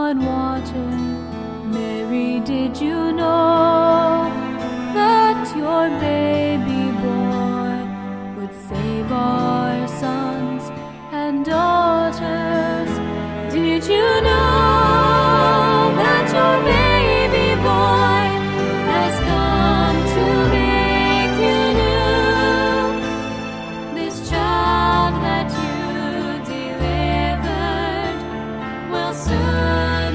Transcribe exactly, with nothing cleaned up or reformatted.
on water. Mary, did you know that your baby boy would save all